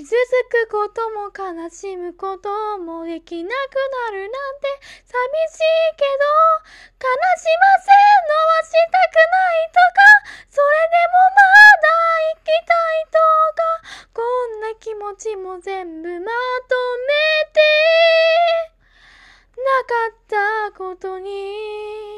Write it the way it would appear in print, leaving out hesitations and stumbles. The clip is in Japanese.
傷つくことも悲しむこともできなくなるなんて寂しいけど、悲しませんのはしたくないとか、それでもまだ生きたいとか、こんな気持ちも全部まとめてなかったことに